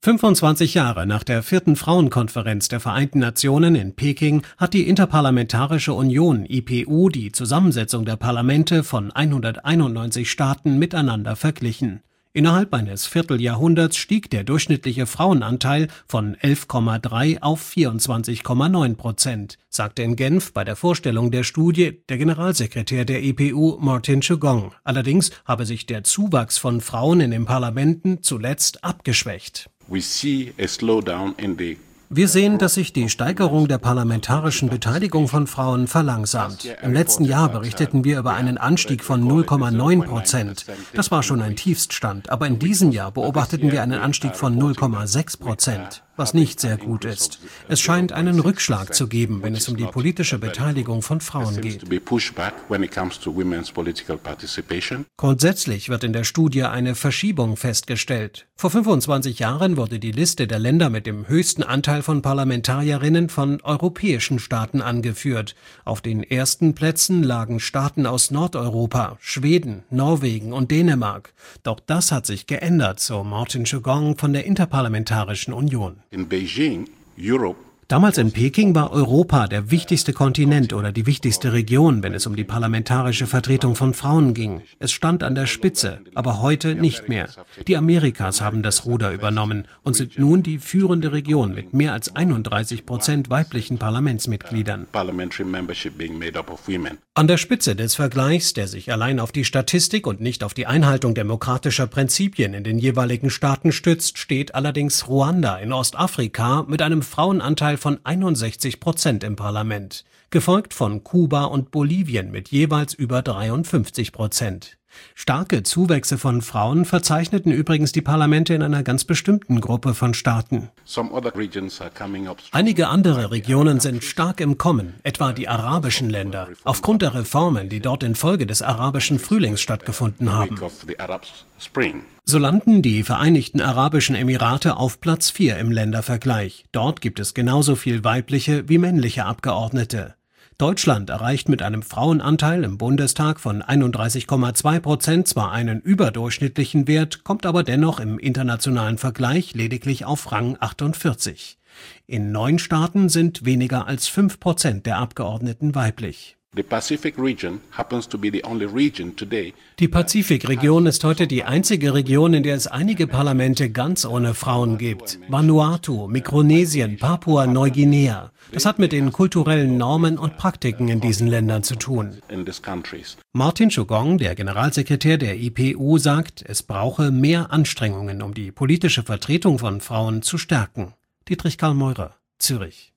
25 Jahre nach der 4. Frauenkonferenz der Vereinten Nationen in Peking hat die Interparlamentarische Union IPU die Zusammensetzung der Parlamente von 191 Staaten miteinander verglichen. Innerhalb eines Vierteljahrhunderts stieg der durchschnittliche Frauenanteil von 11,3 auf 24,9%, sagte in Genf bei der Vorstellung der Studie der Generalsekretär der IPU Martin Chugong. Allerdings habe sich der Zuwachs von Frauen in den Parlamenten zuletzt abgeschwächt. Wir sehen, dass sich die Steigerung der parlamentarischen Beteiligung von Frauen verlangsamt. Im letzten Jahr berichteten wir über einen Anstieg von 0,9%. Das war schon ein Tiefststand, aber in diesem Jahr beobachteten wir einen Anstieg von 0,6%, was nicht sehr gut ist. Es scheint einen Rückschlag zu geben, wenn es um die politische Beteiligung von Frauen geht. Grundsätzlich wird in der Studie eine Verschiebung festgestellt. Vor 25 Jahren wurde die Liste der Länder mit dem höchsten Anteil von Parlamentarierinnen von europäischen Staaten angeführt. Auf den ersten Plätzen lagen Staaten aus Nordeuropa, Schweden, Norwegen und Dänemark. Doch das hat sich geändert, so Martin Chugong von der Interparlamentarischen Union. Damals in Peking war Europa der wichtigste Kontinent oder die wichtigste Region, wenn es um die parlamentarische Vertretung von Frauen ging. Es stand an der Spitze, aber heute nicht mehr. Die Amerikas haben das Ruder übernommen und sind nun die führende Region mit mehr als 31% weiblichen Parlamentsmitgliedern. An der Spitze des Vergleichs, der sich allein auf die Statistik und nicht auf die Einhaltung demokratischer Prinzipien in den jeweiligen Staaten stützt, steht allerdings Ruanda in Ostafrika mit einem Frauenanteil von 61% im Parlament, gefolgt von Kuba und Bolivien mit jeweils über 53%. Starke Zuwächse von Frauen verzeichneten übrigens die Parlamente in einer ganz bestimmten Gruppe von Staaten. Einige andere Regionen sind stark im Kommen, etwa die arabischen Länder, aufgrund der Reformen, die dort infolge des arabischen Frühlings stattgefunden haben. So landen die Vereinigten Arabischen Emirate auf Platz 4 im Ländervergleich. Dort gibt es genauso viel weibliche wie männliche Abgeordnete. Deutschland erreicht mit einem Frauenanteil im Bundestag von 31,2% zwar einen überdurchschnittlichen Wert, kommt aber dennoch im internationalen Vergleich lediglich auf Rang 48. In 9 Staaten sind weniger als 5% der Abgeordneten weiblich. Die Pazifikregion ist heute die einzige Region, in der es einige Parlamente ganz ohne Frauen gibt. Vanuatu, Mikronesien, Papua-Neuguinea. Das hat mit den kulturellen Normen und Praktiken in diesen Ländern zu tun. Martin Chugong, der Generalsekretär der IPU, sagt, es brauche mehr Anstrengungen, um die politische Vertretung von Frauen zu stärken. Dietrich Karl Meurer, Zürich.